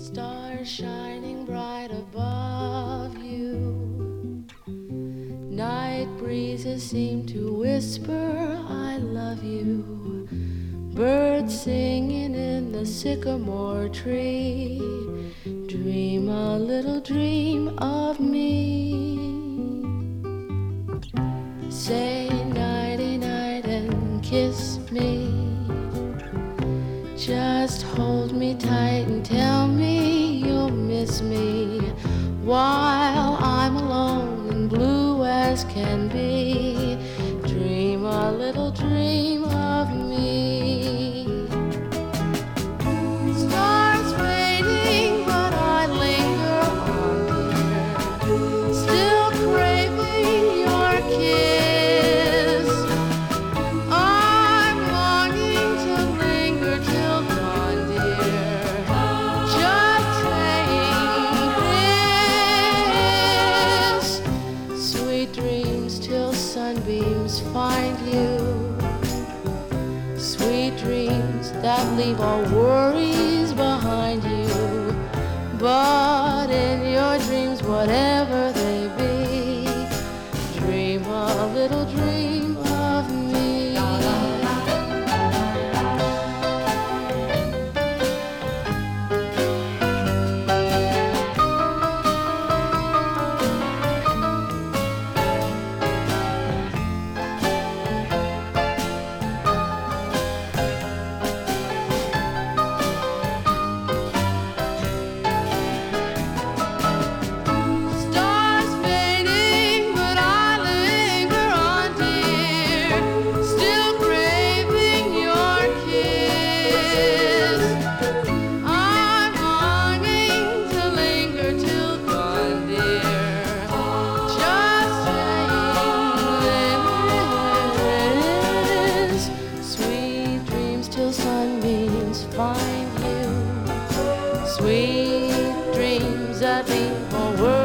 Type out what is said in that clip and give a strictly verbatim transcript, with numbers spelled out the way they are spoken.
Stars shining bright above you. Night breezes seem to whisper, I love you. Birds singing in the sycamore tree. Dream a little dream of me. Say nighty night and kiss me. Just hold me tight and tell me you'll miss me while I'm alone and blue as can be. Dream a little dream of me. Stars fading, but I linger on, dear, still craving your kiss. I'm longing to linger till dawn, dear, just saying this. Sweet dreams till sunbeams find you. Sweet dreams that leave all worries behind you. But in your dreams, whatever they be, dream a little dream of me. Stars fading, but I linger on, dear, still craving your kiss. I'm longing to linger till dawn, dear, just saying this. Sweet dreams till sunbeams find you. Sweet dreams that leave all worries